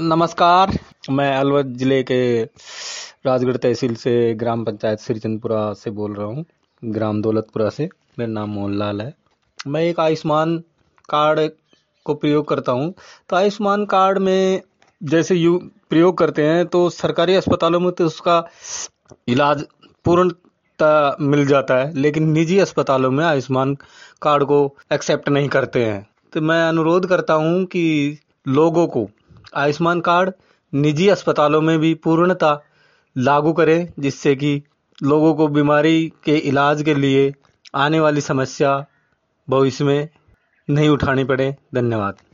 नमस्कार। मैं अलवर जिले के राजगढ़ तहसील से ग्राम पंचायत श्रीचंदपुरा से बोल रहा हूँ, ग्राम दौलतपुरा से। मेरा नाम मोहनलाल है। मैं एक आयुष्मान कार्ड को प्रयोग करता हूँ। तो आयुष्मान कार्ड में जैसे यू प्रयोग करते हैं तो सरकारी अस्पतालों में तो उसका इलाज पूर्णतः मिल जाता है, लेकिन निजी अस्पतालों में आयुष्मान कार्ड को एक्सेप्ट नहीं करते हैं। तो मैं अनुरोध करता हूँ कि लोगों को आयुष्मान कार्ड निजी अस्पतालों में भी पूर्णतः लागू करें, जिससे कि लोगों को बीमारी के इलाज के लिए आने वाली समस्या भविष्य में नहीं उठानी पड़े। धन्यवाद।